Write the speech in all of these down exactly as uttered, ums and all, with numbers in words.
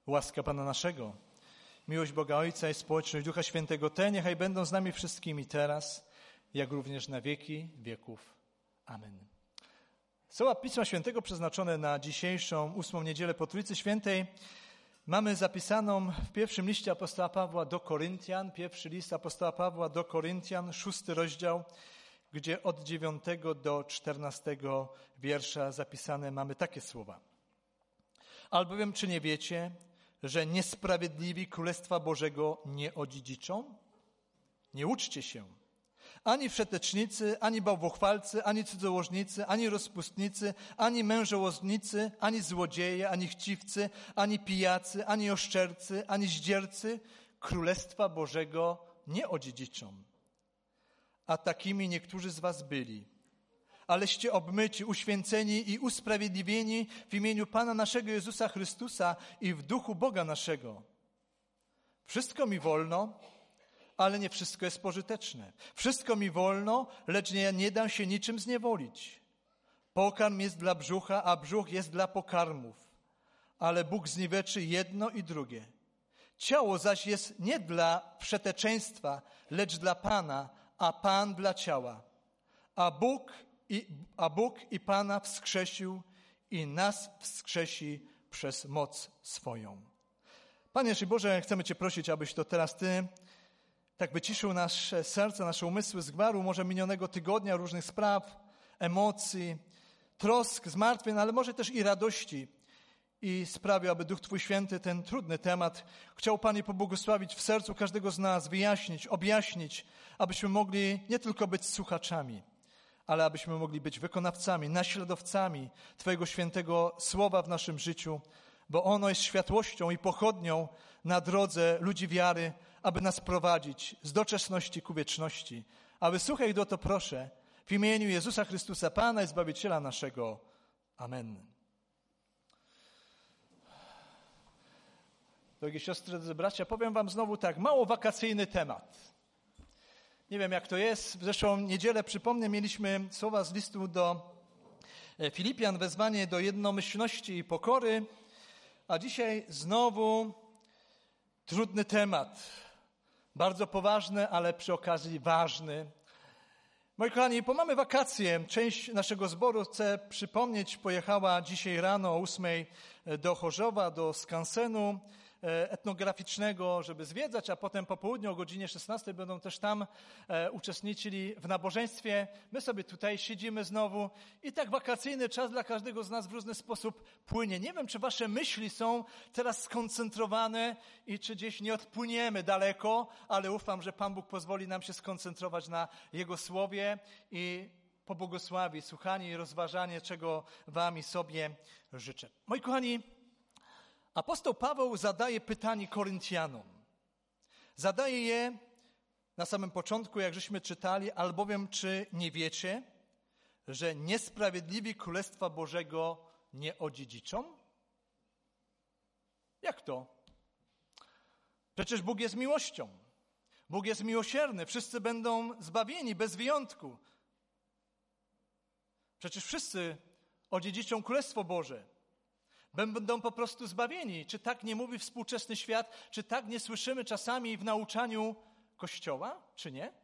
Łaska Pana naszego, miłość Boga Ojca i społeczność Ducha Świętego te niechaj będą z nami wszystkimi teraz, jak również na wieki wieków. Amen. Słowa Pisma Świętego przeznaczone na dzisiejszą ósmą niedzielę po Trójcy Świętej mamy zapisaną w pierwszym liście apostoła Pawła do Koryntian, pierwszy list apostoła Pawła do Koryntian, szósty rozdział, gdzie od dziewiątego do czternastego wiersza zapisane mamy takie słowa. Albowiem czy nie wiecie, że niesprawiedliwi Królestwa Bożego nie odziedziczą? Nie uczcie się. Ani wszetecznicy, ani bałwochwalcy, ani cudzołożnicy, ani rozpustnicy, ani mężołoznicy, ani złodzieje, ani chciwcy, ani pijacy, ani oszczercy, ani zdziercy Królestwa Bożego nie odziedziczą. A takimi niektórzy z was byli. Aleście obmyci, uświęceni i usprawiedliwieni w imieniu Pana naszego Jezusa Chrystusa i w duchu Boga naszego. Wszystko mi wolno, ale nie wszystko jest pożyteczne. Wszystko mi wolno, lecz nie, nie dam się niczym zniewolić. Pokarm jest dla brzucha, a brzuch jest dla pokarmów. Ale Bóg zniweczy jedno i drugie. Ciało zaś jest nie dla wszeteczeństwa, lecz dla Pana, a Pan dla ciała. A Bóg i, a Bóg i Pana wskrzesił i nas wskrzesi przez moc swoją. Panie Jezu Boże, chcemy Cię prosić, abyś to teraz Ty tak wyciszył nasze serca, nasze umysły z gwaru może minionego tygodnia, różnych spraw, emocji, trosk, zmartwień, ale może też i radości i sprawił, aby Duch Twój Święty ten trudny temat chciał, Panie, pobłogosławić w sercu każdego z nas, wyjaśnić, objaśnić, abyśmy mogli nie tylko być słuchaczami, ale abyśmy mogli być wykonawcami, naśladowcami Twojego świętego słowa w naszym życiu, bo ono jest światłością i pochodnią na drodze ludzi wiary, aby nas prowadzić z doczesności ku wieczności. A wysłuchaj go to proszę w imieniu Jezusa Chrystusa, Pana i Zbawiciela naszego. Amen. Drogie siostry, drodzy bracia, powiem wam znowu tak, mało wakacyjny temat. Nie wiem, jak to jest. W zeszłą niedzielę, przypomnę, mieliśmy słowa z listu do Filipian, wezwanie do jednomyślności i pokory, a dzisiaj znowu trudny temat. Bardzo poważny, ale przy okazji ważny. Moi kochani, bo mamy wakacje. Część naszego zboru, chcę przypomnieć, pojechała dzisiaj rano o ósmej do Chorzowa, do skansenu etnograficznego, żeby zwiedzać, a potem po południu o godzinie szesnastej będą też tam e, uczestniczyli w nabożeństwie. My sobie tutaj siedzimy znowu i tak wakacyjny czas dla każdego z nas w różny sposób płynie. Nie wiem, czy wasze myśli są teraz skoncentrowane i czy gdzieś nie odpłyniemy daleko, ale ufam, że Pan Bóg pozwoli nam się skoncentrować na Jego Słowie i pobłogosławi słuchanie i rozważanie, czego wam i sobie życzę. Moi kochani, apostoł Paweł zadaje pytanie Koryntianom. Zadaje je na samym początku, jak żeśmy czytali, albowiem czy nie wiecie, że niesprawiedliwi Królestwa Bożego nie odziedziczą? Jak to? Przecież Bóg jest miłością. Bóg jest miłosierny. Wszyscy będą zbawieni bez wyjątku. Przecież wszyscy odziedziczą Królestwo Boże. Będą po prostu zbawieni. Czy tak nie mówi współczesny świat? Czy tak nie słyszymy czasami w nauczaniu Kościoła? Czy nie?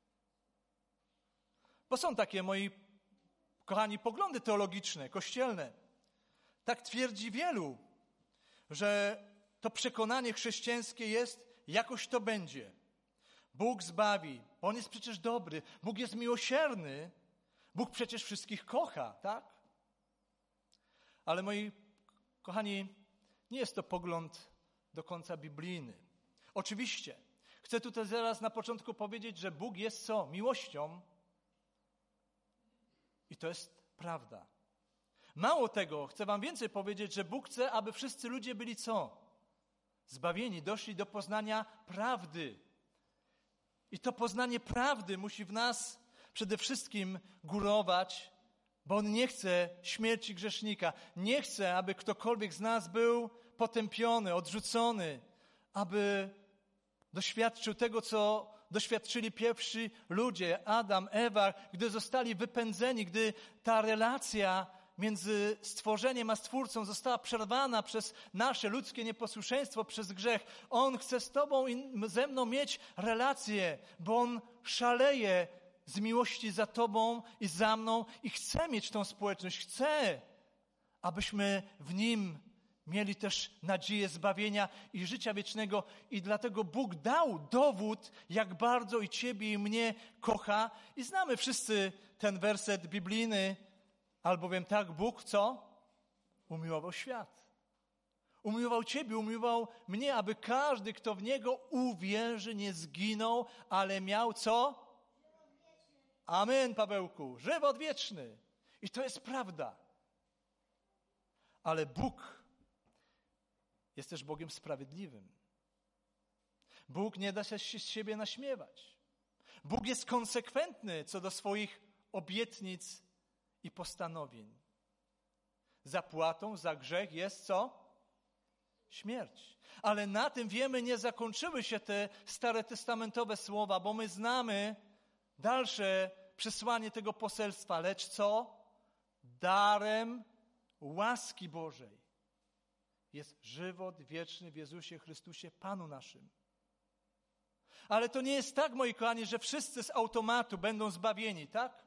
Bo są takie, moi kochani, poglądy teologiczne, kościelne. Tak twierdzi wielu, że to przekonanie chrześcijańskie jest, jakoś to będzie. Bóg zbawi. On jest przecież dobry. Bóg jest miłosierny. Bóg przecież wszystkich kocha, tak? Ale moi kochani, nie jest to pogląd do końca biblijny. Oczywiście, chcę tutaj zaraz na początku powiedzieć, że Bóg jest co? Miłością. I to jest prawda. Mało tego, chcę wam więcej powiedzieć, że Bóg chce, aby wszyscy ludzie byli co? Zbawieni, doszli do poznania prawdy. I to poznanie prawdy musi w nas przede wszystkim górować, bo On nie chce śmierci grzesznika. Nie chce, aby ktokolwiek z nas był potępiony, odrzucony, aby doświadczył tego, co doświadczyli pierwsi ludzie, Adam, Ewa, gdy zostali wypędzeni, gdy ta relacja między stworzeniem a Stwórcą została przerwana przez nasze ludzkie nieposłuszeństwo, przez grzech. On chce z Tobą i ze mną mieć relację, bo On szaleje z miłości za Tobą i za mną i chce mieć tą społeczność. Chce, abyśmy w Nim mieli też nadzieję zbawienia i życia wiecznego. I dlatego Bóg dał dowód, jak bardzo i Ciebie i mnie kocha. I znamy wszyscy ten werset biblijny, albowiem tak Bóg co? Umiłował świat. Umiłował Ciebie, umiłował mnie, aby każdy, kto w Niego uwierzy, nie zginął, ale miał co? Amen, Pawełku. Żywot wieczny. I to jest prawda. Ale Bóg jest też Bogiem sprawiedliwym. Bóg nie da się z siebie naśmiewać. Bóg jest konsekwentny co do swoich obietnic i postanowień. Zapłatą za grzech jest co? Śmierć. Ale na tym, wiemy, nie zakończyły się te starotestamentowe słowa, bo my znamy dalsze przesłanie tego poselstwa. Lecz co? Darem łaski Bożej jest żywot wieczny w Jezusie Chrystusie, Panu naszym. Ale to nie jest tak, moi kochani, że wszyscy z automatu będą zbawieni, tak?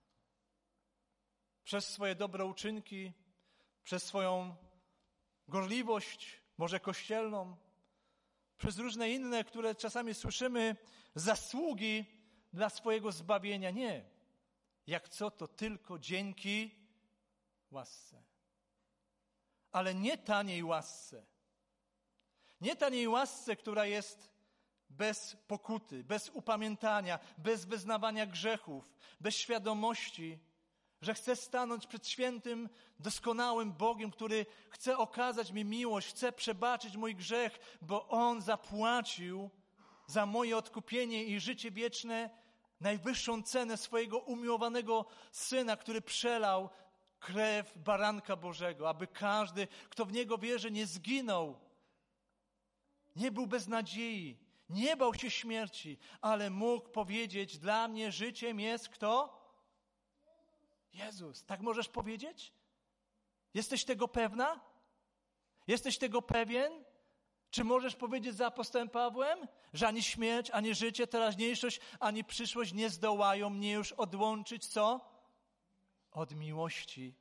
Przez swoje dobre uczynki, przez swoją gorliwość, może kościelną, przez różne inne, które czasami słyszymy, zasługi dla swojego zbawienia. Nie. Jak co, to tylko dzięki łasce. Ale nie taniej łasce. Nie taniej łasce, która jest bez pokuty, bez upamiętania, bez wyznawania grzechów, bez świadomości, że chcę stanąć przed świętym, doskonałym Bogiem, który chce okazać mi miłość, chce przebaczyć mój grzech, bo On zapłacił za moje odkupienie i życie wieczne najwyższą cenę swojego umiłowanego Syna, który przelał krew baranka Bożego, aby każdy, kto w Niego wierzy, nie zginął, nie był bez nadziei, nie bał się śmierci, ale mógł powiedzieć, dla mnie życiem jest kto? Jezus. Tak możesz powiedzieć? Jesteś tego pewna? Jesteś tego pewien? Czy możesz powiedzieć za apostołem Pawłem, że ani śmierć, ani życie, teraźniejszość, ani przyszłość nie zdołają mnie już odłączyć, co? Od miłości.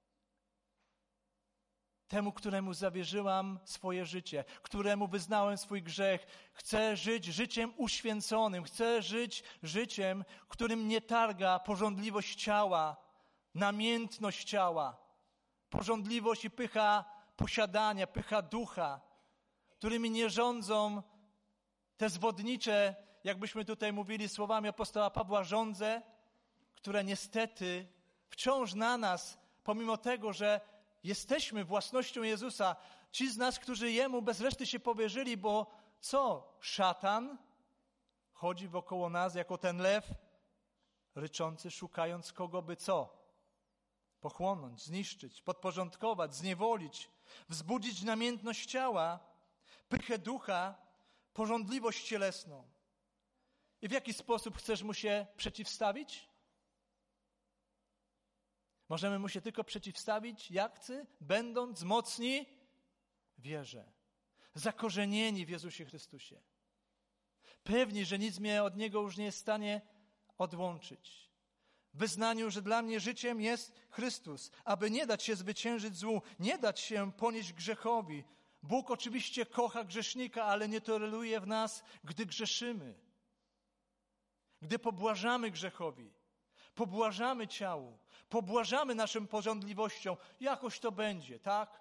Temu, któremu zawierzyłam swoje życie, któremu wyznałem swój grzech. Chcę żyć życiem uświęconym. Chcę żyć życiem, którym nie targa pożądliwość ciała, namiętność ciała, pożądliwość i pycha posiadania, pycha ducha, którymi nie rządzą te zwodnicze, jakbyśmy tutaj mówili słowami apostoła Pawła, żądze, które niestety wciąż na nas, pomimo tego, że jesteśmy własnością Jezusa, ci z nas, którzy Jemu bez reszty się powierzyli, bo co? Szatan chodzi wokoło nas jako ten lew ryczący, szukając kogo by co? Pochłonąć, zniszczyć, podporządkować, zniewolić, wzbudzić namiętność ciała, pychę ducha, pożądliwość cielesną. I w jaki sposób chcesz mu się przeciwstawić? Możemy mu się tylko przeciwstawić, jak chcę, będąc mocni w wierze, zakorzenieni w Jezusie Chrystusie. Pewni, że nic mnie od Niego już nie jest w stanie odłączyć. W wyznaniu, że dla mnie życiem jest Chrystus, aby nie dać się zwyciężyć złu, nie dać się ponieść grzechowi. Bóg oczywiście kocha grzesznika, ale nie toleruje w nas, gdy grzeszymy. Gdy pobłażamy grzechowi, pobłażamy ciału, pobłażamy naszym pożądliwościom, jakoś to będzie, tak?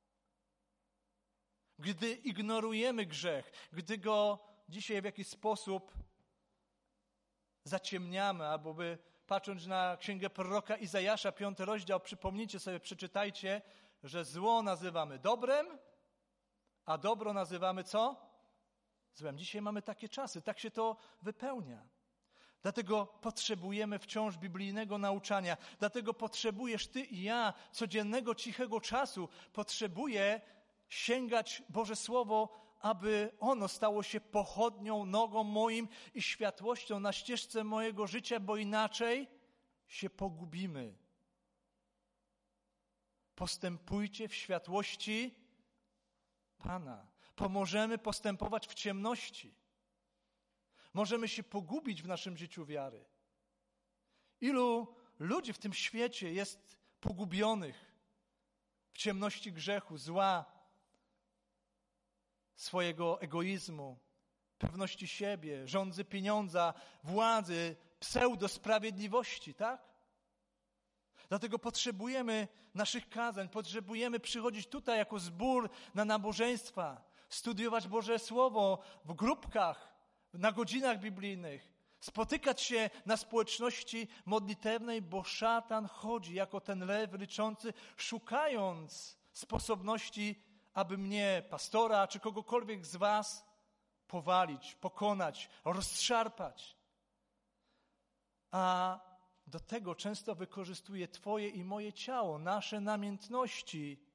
Gdy ignorujemy grzech, gdy go dzisiaj w jakiś sposób zaciemniamy, albo by patrząc na księgę proroka Izajasza, piąty rozdział, przypomnijcie sobie, przeczytajcie, że zło nazywamy dobrem, a dobro nazywamy co? Złem. Dzisiaj mamy takie czasy, tak się to wypełnia. Dlatego potrzebujemy wciąż biblijnego nauczania. Dlatego potrzebujesz ty i ja codziennego, cichego czasu. Potrzebuję sięgać Boże Słowo, aby ono stało się pochodnią, nogą moim i światłością na ścieżce mojego życia, bo inaczej się pogubimy. Postępujcie w światłości Pana. Pomożemy postępować w ciemności. Możemy się pogubić w naszym życiu wiary. Ilu ludzi w tym świecie jest pogubionych w ciemności grzechu, zła, swojego egoizmu, pewności siebie, żądzy pieniądza, władzy, pseudosprawiedliwości, tak? Dlatego potrzebujemy naszych kazań, potrzebujemy przychodzić tutaj jako zbór na nabożeństwa, studiować Boże Słowo w grupkach, na godzinach biblijnych, spotykać się na społeczności modlitewnej, bo szatan chodzi jako ten lew ryczący, szukając sposobności, aby mnie, pastora, czy kogokolwiek z was powalić, pokonać, rozszarpać. A do tego często wykorzystuje twoje i moje ciało, nasze namiętności.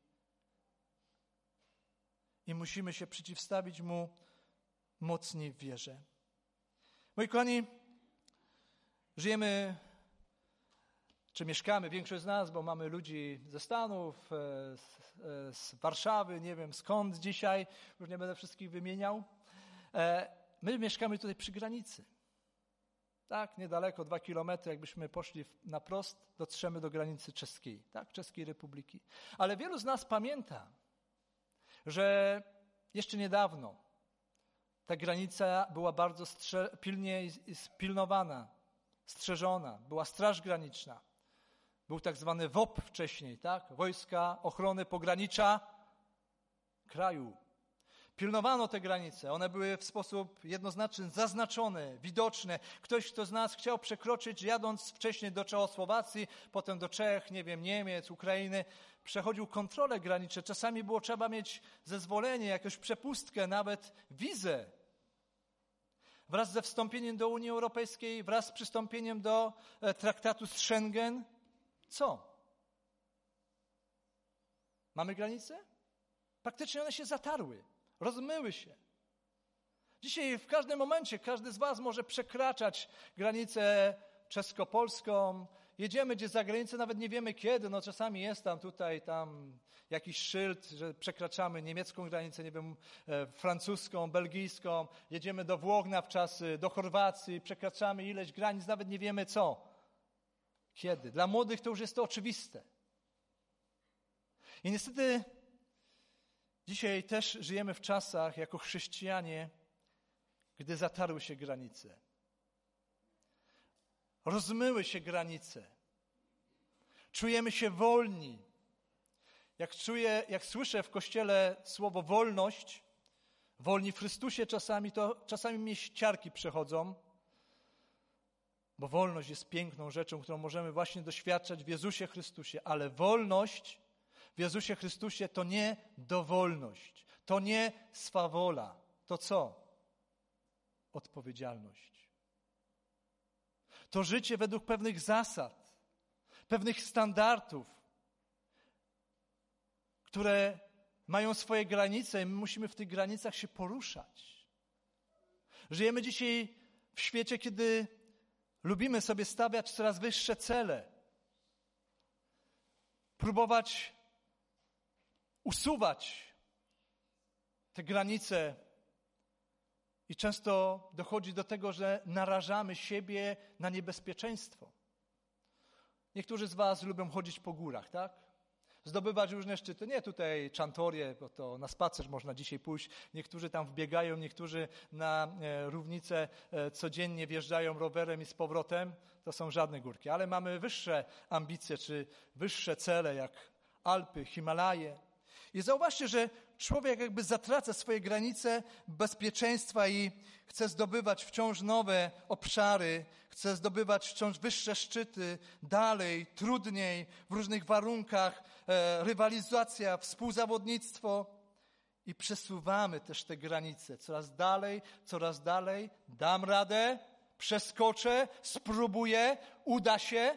I musimy się przeciwstawić mu mocniej w wierze. Moi kochani, żyjemy, czy mieszkamy, większość z nas, bo mamy ludzi ze Stanów, z, z Warszawy, nie wiem skąd dzisiaj, już nie będę wszystkich wymieniał. My mieszkamy tutaj przy granicy. Tak, niedaleko, dwa kilometry, jakbyśmy poszli na prost, dotrzemy do granicy czeskiej, tak, Czeskiej Republiki. Ale wielu z nas pamięta, że jeszcze niedawno ta granica była bardzo strze- pilnie pilnowana, strzeżona, była Straż Graniczna. Był tak zwany W O P wcześniej, tak, Wojska Ochrony Pogranicza Kraju. Pilnowano te granice, one były w sposób jednoznaczny, zaznaczone, widoczne. Ktoś, kto z nas chciał przekroczyć, jadąc wcześniej do Czechosłowacji, potem do Czech, nie wiem, Niemiec, Ukrainy, przechodził kontrolę graniczną. Czasami było trzeba mieć zezwolenie, jakąś przepustkę, nawet wizę. Wraz ze wstąpieniem do Unii Europejskiej, wraz z przystąpieniem do traktatu z Schengen, co? Mamy granice? Praktycznie one się zatarły. Rozmyły się. Dzisiaj w każdym momencie każdy z was może przekraczać granicę czesko-polską. Jedziemy gdzieś za granicę, nawet nie wiemy kiedy. No czasami jest tam tutaj tam jakiś szyld, że przekraczamy niemiecką granicę, nie wiem, e, francuską, belgijską. Jedziemy do Włoch na wczasy, do Chorwacji, przekraczamy ileś granic, nawet nie wiemy co. Kiedy. Dla młodych to już jest to oczywiste. I niestety dzisiaj też żyjemy w czasach jako chrześcijanie, gdy zatarły się granice. Rozmyły się granice. Czujemy się wolni. Jak czuję, jak słyszę w Kościele słowo wolność, wolni w Chrystusie czasami, to czasami mnie ciarki przechodzą, bo wolność jest piękną rzeczą, którą możemy właśnie doświadczać w Jezusie Chrystusie, ale wolność w Jezusie Chrystusie to nie dowolność, to nie swawola. To co? Odpowiedzialność. To życie według pewnych zasad, pewnych standardów, które mają swoje granice i my musimy w tych granicach się poruszać. Żyjemy dzisiaj w świecie, kiedy lubimy sobie stawiać coraz wyższe cele, próbować usuwać te granice i często dochodzi do tego, że narażamy siebie na niebezpieczeństwo. Niektórzy z was lubią chodzić po górach, tak? Zdobywać różne szczyty. Nie tutaj Czantorię, bo to na spacer można dzisiaj pójść. Niektórzy tam wbiegają, niektórzy na e, równicę e, codziennie wjeżdżają rowerem i z powrotem. To są żadne górki. Ale mamy wyższe ambicje, czy wyższe cele, jak Alpy, Himalaje. I zauważcie, że człowiek jakby zatraca swoje granice bezpieczeństwa i chce zdobywać wciąż nowe obszary, chce zdobywać wciąż wyższe szczyty, dalej, trudniej, w różnych warunkach, e, rywalizacja, współzawodnictwo. I przesuwamy też te granice coraz dalej, coraz dalej. Dam radę, przeskoczę, spróbuję, uda się.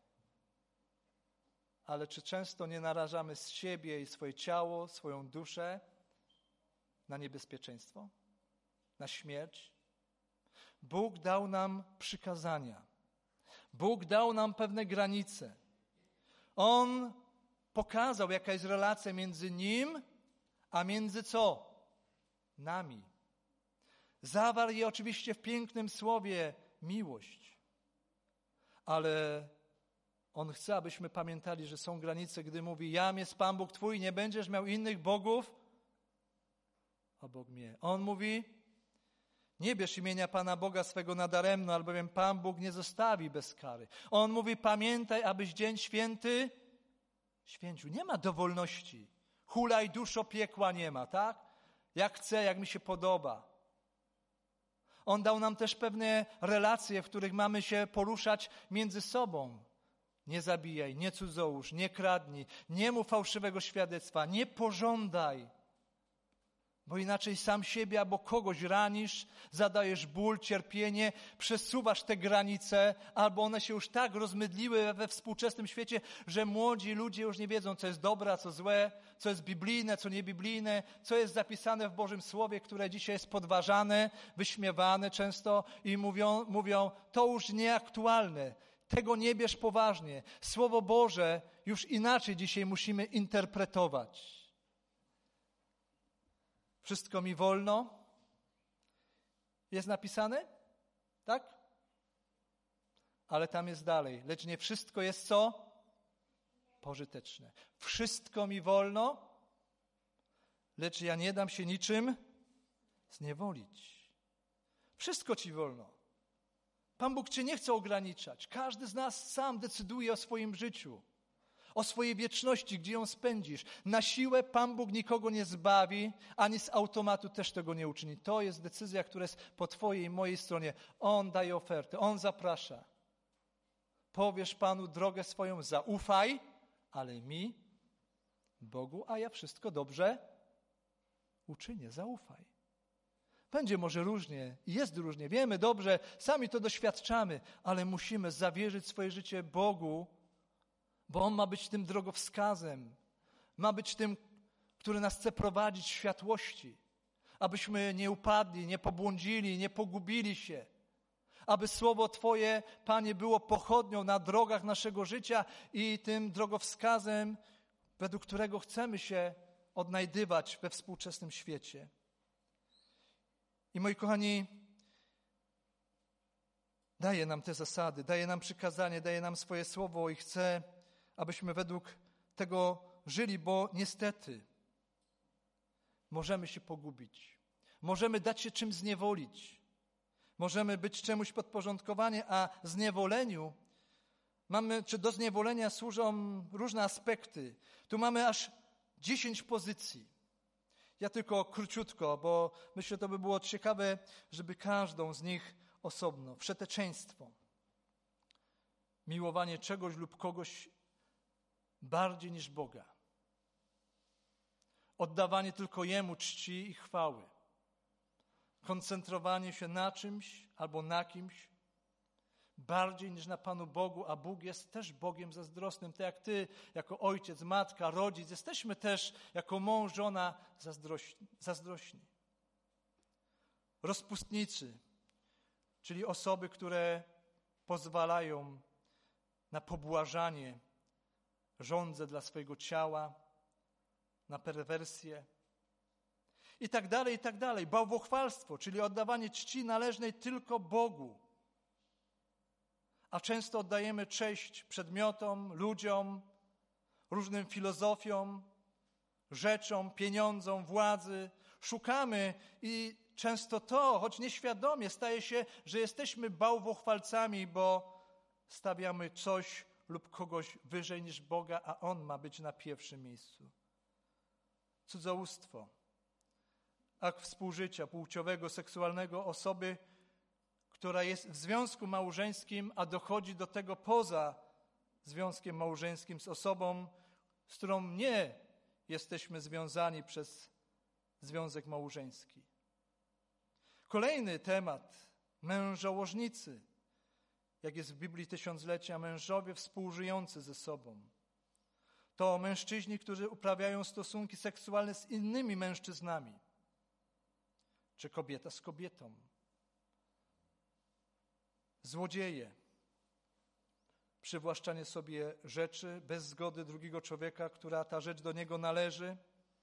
Ale czy często nie narażamy z siebie i swoje ciało, swoją duszę na niebezpieczeństwo, na śmierć? Bóg dał nam przykazania. Bóg dał nam pewne granice. On pokazał, jaka jest relacja między Nim, a między co? Nami. Zawarł je oczywiście w pięknym słowie miłość. Ale On chce, abyśmy pamiętali, że są granice, gdy mówi: jam jest Pan Bóg Twój, nie będziesz miał innych bogów obok mnie. On mówi: nie bierz imienia Pana Boga swego nadaremno, albowiem Pan Bóg nie zostawi bez kary. On mówi: pamiętaj, abyś dzień święty święcił. Nie ma dowolności. Hulaj duszo, piekła nie ma, tak? Jak chcę, jak mi się podoba. On dał nam też pewne relacje, w których mamy się poruszać między sobą. Nie zabijaj, nie cudzołóż, nie kradnij, nie mów fałszywego świadectwa, nie pożądaj. Bo inaczej sam siebie albo kogoś ranisz, zadajesz ból, cierpienie, przesuwasz te granice, albo one się już tak rozmydliły we współczesnym świecie, że młodzi ludzie już nie wiedzą, co jest dobre, a co złe, co jest biblijne, co niebiblijne, co jest zapisane w Bożym Słowie, które dzisiaj jest podważane, wyśmiewane często i mówią, mówią to już nieaktualne, tego nie bierz poważnie. Słowo Boże już inaczej dzisiaj musimy interpretować. Wszystko mi wolno. Jest napisane? Tak? Ale tam jest dalej. Lecz nie wszystko jest co? Pożyteczne. Wszystko mi wolno, lecz ja nie dam się niczym zniewolić. Wszystko ci wolno. Pan Bóg cię nie chce ograniczać. Każdy z nas sam decyduje o swoim życiu. O swojej wieczności, gdzie ją spędzisz. Na siłę Pan Bóg nikogo nie zbawi, ani z automatu też tego nie uczyni. To jest decyzja, która jest po twojej i mojej stronie. On daje ofertę, On zaprasza. Powiesz Panu drogę swoją, zaufaj, ale mi, Bogu, a ja wszystko dobrze uczynię, zaufaj. Będzie może różnie, jest różnie, wiemy dobrze, sami to doświadczamy, ale musimy zawierzyć swoje życie Bogu, bo On ma być tym drogowskazem, ma być tym, który nas chce prowadzić w światłości, abyśmy nie upadli, nie pobłądzili, nie pogubili się, aby Słowo Twoje, Panie, było pochodnią na drogach naszego życia i tym drogowskazem, według którego chcemy się odnajdywać we współczesnym świecie. I moi kochani, daje nam te zasady, daje nam przykazanie, daje nam swoje Słowo i chce, abyśmy według tego żyli, bo niestety możemy się pogubić. Możemy dać się czymś zniewolić. Możemy być czemuś podporządkowani, a zniewoleniu mamy, czy do zniewolenia służą różne aspekty. Tu mamy aż dziesięć pozycji. Ja tylko króciutko, bo myślę, to by było ciekawe, żeby każdą z nich osobno. Wszeteczeństwo. Miłowanie czegoś lub kogoś bardziej niż Boga. Oddawanie tylko Jemu czci i chwały. Koncentrowanie się na czymś albo na kimś bardziej niż na Panu Bogu, a Bóg jest też Bogiem zazdrosnym. Tak jak ty, jako ojciec, matka, rodzic, jesteśmy też jako mąż, żona zazdrośni. zazdrośni. Rozpustnicy, czyli osoby, które pozwalają na pobłażanie żądze dla swojego ciała, na perwersję i tak dalej, i tak dalej. Bałwochwalstwo, czyli oddawanie czci należnej tylko Bogu. A często oddajemy cześć przedmiotom, ludziom, różnym filozofiom, rzeczom, pieniądzom, władzy. Szukamy i często to, choć nieświadomie, staje się, że jesteśmy bałwochwalcami, bo stawiamy coś lub kogoś wyżej niż Boga, a On ma być na pierwszym miejscu. Cudzołóstwo. Akt współżycia płciowego, seksualnego osoby, która jest w związku małżeńskim, a dochodzi do tego poza związkiem małżeńskim z osobą, z którą nie jesteśmy związani przez związek małżeński. Kolejny temat, mężołożnicy. Jak jest w Biblii Tysiąclecia, mężowie współżyjący ze sobą. To mężczyźni, którzy uprawiają stosunki seksualne z innymi mężczyznami. Czy kobieta z kobietą. Złodzieje. przywłaszczanie sobie rzeczy bez zgody drugiego człowieka, która ta rzecz do niego należy.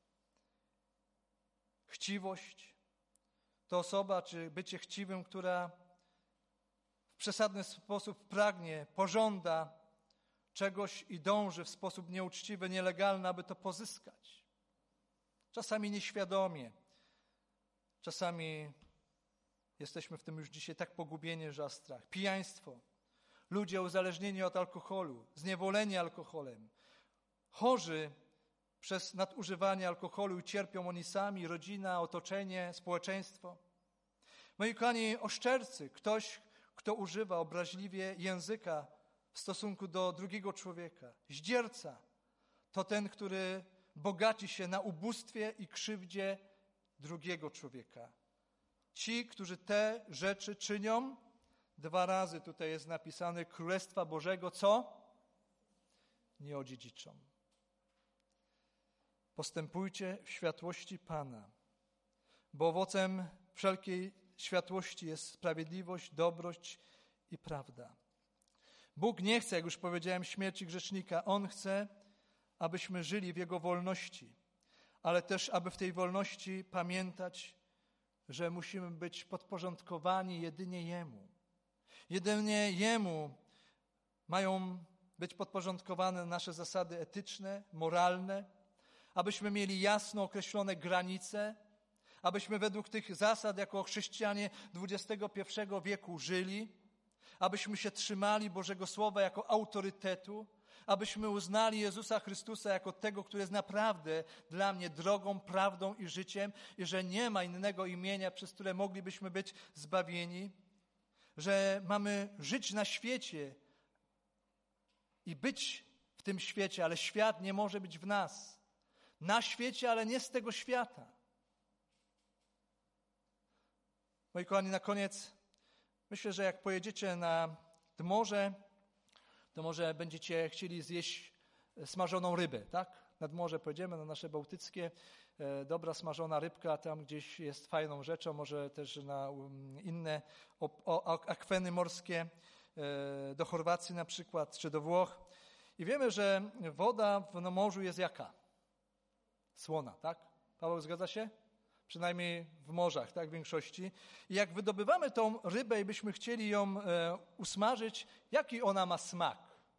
Chciwość to osoba, czy bycie chciwym, która w przesadny sposób pragnie, pożąda czegoś i dąży w sposób nieuczciwy, nielegalny, aby to pozyskać. Czasami nieświadomie, czasami jesteśmy w tym już dzisiaj tak pogubieni, że aż strach. Pijaństwo, ludzie uzależnieni od alkoholu, zniewoleni alkoholem, chorzy przez nadużywanie alkoholu i cierpią oni sami, rodzina, otoczenie, społeczeństwo. Moi kochani, oszczercy, ktoś, kto używa obraźliwie języka w stosunku do drugiego człowieka. Zdzierca to ten, który bogaci się na ubóstwie i krzywdzie drugiego człowieka. Ci, którzy te rzeczy czynią, dwa razy tutaj jest napisane, Królestwa Bożego, co? Nie odziedziczą. Postępujcie w światłości Pana, bo owocem wszelkiej światłości jest sprawiedliwość, dobroć i prawda. Bóg nie chce, jak już powiedziałem, śmierci grzesznika. On chce, abyśmy żyli w Jego wolności, ale też, aby w tej wolności pamiętać, że musimy być podporządkowani jedynie Jemu. Jedynie Jemu mają być podporządkowane nasze zasady etyczne, moralne, abyśmy mieli jasno określone granice, abyśmy według tych zasad jako chrześcijanie dwudziestego pierwszego wieku żyli, abyśmy się trzymali Bożego Słowa jako autorytetu, abyśmy uznali Jezusa Chrystusa jako tego, który jest naprawdę dla mnie drogą, prawdą i życiem i że nie ma innego imienia, przez które moglibyśmy być zbawieni, że mamy żyć na świecie i być w tym świecie, ale świat nie może być w nas. Na świecie, ale nie z tego świata. Moi kochani, na koniec myślę, że jak pojedziecie na morze, to może będziecie chcieli zjeść smażoną rybę, tak? Nad morze pojedziemy, na nasze bałtyckie, e, dobra smażona rybka, tam gdzieś jest fajną rzeczą, może też na um, inne o, o, akweny morskie, e, do Chorwacji na przykład, czy do Włoch. I wiemy, że woda w morzu jest jaka? Słona, tak? Paweł, zgadza się? Przynajmniej w morzach, tak, w większości. I jak wydobywamy tą rybę i byśmy chcieli ją e, usmażyć, jaki ona ma smak?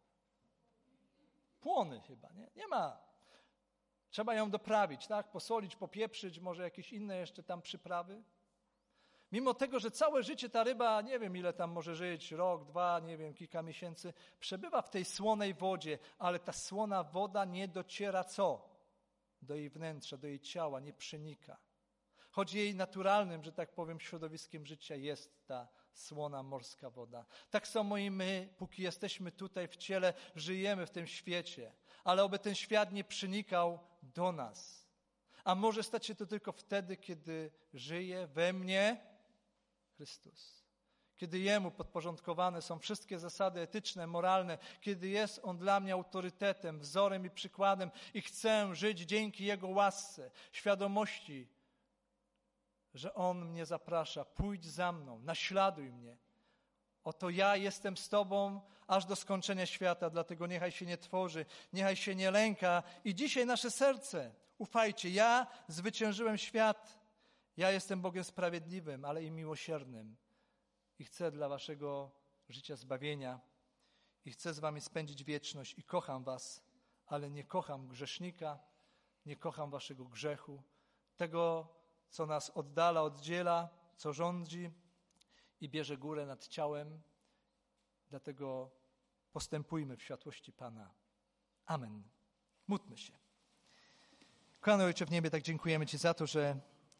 Płony chyba, nie? Nie ma. Trzeba ją doprawić, tak? Posolić, popieprzyć, może jakieś inne jeszcze tam przyprawy. Mimo tego, że całe życie ta ryba, nie wiem ile tam może żyć, rok, dwa, nie wiem, kilka miesięcy, przebywa w tej słonej wodzie, ale ta słona woda nie dociera co? Do jej wnętrza, do jej ciała, nie przenika. Choć jej naturalnym, że tak powiem, środowiskiem życia jest ta słona morska woda. Tak samo i my, póki jesteśmy tutaj w ciele, żyjemy w tym świecie, ale oby ten świat nie przenikał do nas. A może stać się to tylko wtedy, kiedy żyje we mnie Chrystus. Kiedy Jemu podporządkowane są wszystkie zasady etyczne, moralne, kiedy jest On dla mnie autorytetem, wzorem i przykładem i chcę żyć dzięki Jego łasce, świadomości, że On mnie zaprasza, pójdź za mną, naśladuj mnie. Oto ja jestem z Tobą aż do skończenia świata, dlatego niechaj się nie tworzy, niechaj się nie lęka. I dzisiaj nasze serce, ufajcie, ja zwyciężyłem świat. Ja jestem Bogiem sprawiedliwym, ale i miłosiernym. I chcę dla waszego życia zbawienia. I chcę z wami spędzić wieczność. I kocham was, ale nie kocham grzesznika, nie kocham waszego grzechu, tego, co nas oddala, oddziela, co rządzi i bierze górę nad ciałem. Dlatego postępujmy w światłości Pana. Amen. Módlmy się. Kochany Ojcze w niebie, tak dziękujemy Ci za to, że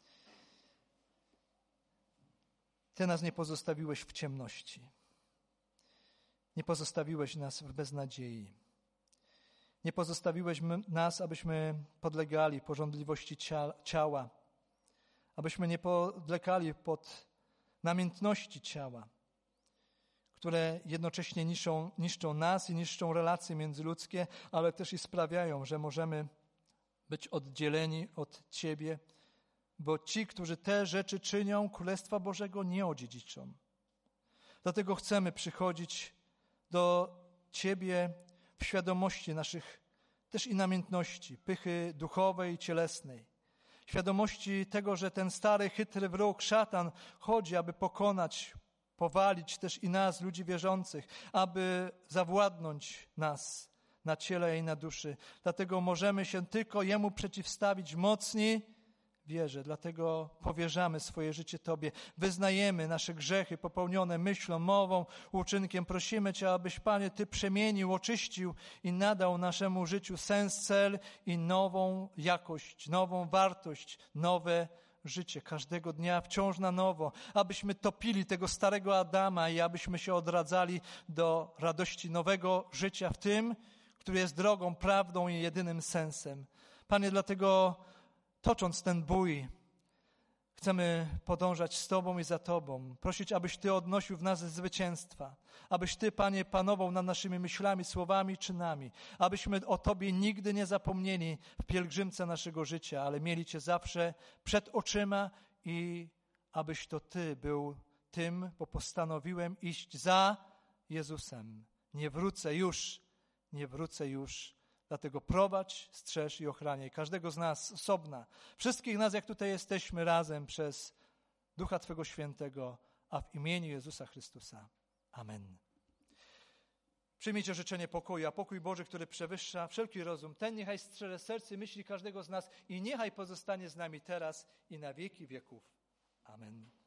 Ty nas nie pozostawiłeś w ciemności. Nie pozostawiłeś nas w beznadziei. Nie pozostawiłeś nas, abyśmy podlegali pożądliwości ciała, abyśmy nie podlegali pod namiętności ciała, które jednocześnie niszczą, niszczą nas i niszczą relacje międzyludzkie, ale też i sprawiają, że możemy być oddzieleni od Ciebie, bo ci, którzy te rzeczy czynią, Królestwa Bożego nie odziedziczą. Dlatego chcemy przychodzić do Ciebie w świadomości naszych też i namiętności, pychy duchowej i cielesnej. Świadomości tego, że ten stary, chytry wróg, szatan chodzi, aby pokonać, powalić też i nas, ludzi wierzących, aby zawładnąć nas na ciele i na duszy. Dlatego możemy się tylko Jemu przeciwstawić mocni wierze. Dlatego powierzamy swoje życie Tobie. Wyznajemy nasze grzechy popełnione myślą, mową, uczynkiem. Prosimy Cię, abyś, Panie, Ty przemienił, oczyścił i nadał naszemu życiu sens, cel i nową jakość, nową wartość, nowe życie. Każdego dnia wciąż na nowo. Abyśmy topili tego starego Adama i abyśmy się odradzali do radości nowego życia w tym, który jest drogą, prawdą i jedynym sensem. Panie, dlatego tocząc ten bój, chcemy podążać z Tobą i za Tobą. Prosić, abyś Ty odnosił w nas zwycięstwa. Abyś Ty, Panie, panował nad naszymi myślami, słowami, czynami. Abyśmy o Tobie nigdy nie zapomnieli w pielgrzymce naszego życia, ale mieli Cię zawsze przed oczyma i abyś to Ty był tym, bo postanowiłem iść za Jezusem. Nie wrócę już, nie wrócę już. Dlatego prowadź, strzeż i ochraniaj każdego z nas osobna. Wszystkich nas, jak tutaj jesteśmy razem przez Ducha Twego Świętego, a w imieniu Jezusa Chrystusa. Amen. Przyjmijcie życzenie pokoju, a pokój Boży, który przewyższa wszelki rozum, ten niechaj strzeże serce i myśli każdego z nas i niechaj pozostanie z nami teraz i na wieki wieków. Amen.